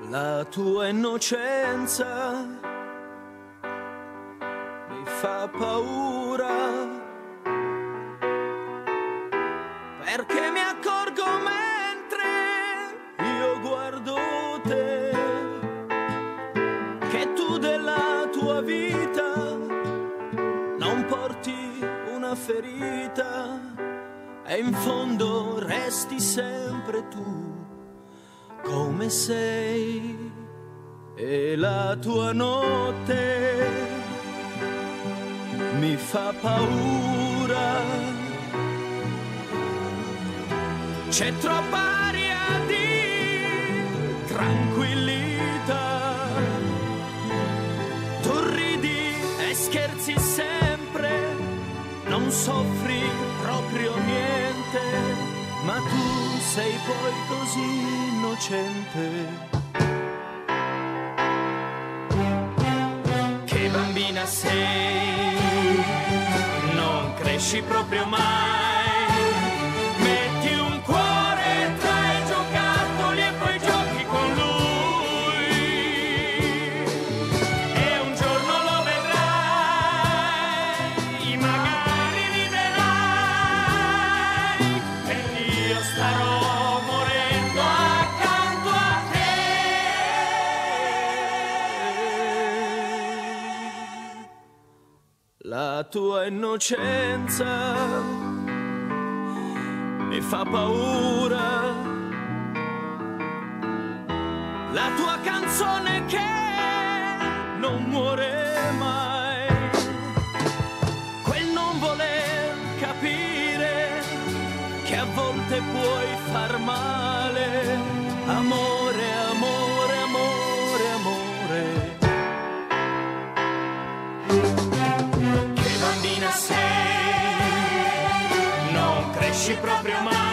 La tua innocenza mi fa paura, perché mi accorgo mentre io guardo te che tu della tua vita non porti una ferita e in fondo resti sempre tu come sei. E la tua notte mi fa paura, c'è troppa aria di tranquillità, tu ridi e scherzi sempre, non soffri proprio niente, ma tu sei poi così innocente. Che bambina sei, non cresci proprio mai, metti un cuore tra i giocattoli e poi giochi con lui, e un giorno lo vedrai, magari riderai, e io starò morendo accanto a te. La tua innocenza mi fa paura, la tua canzone che non muore mai, quel non voler capire che a volte puoi far male, amore, amore, amore, amore. Che bambina sei, non cresci proprio mai.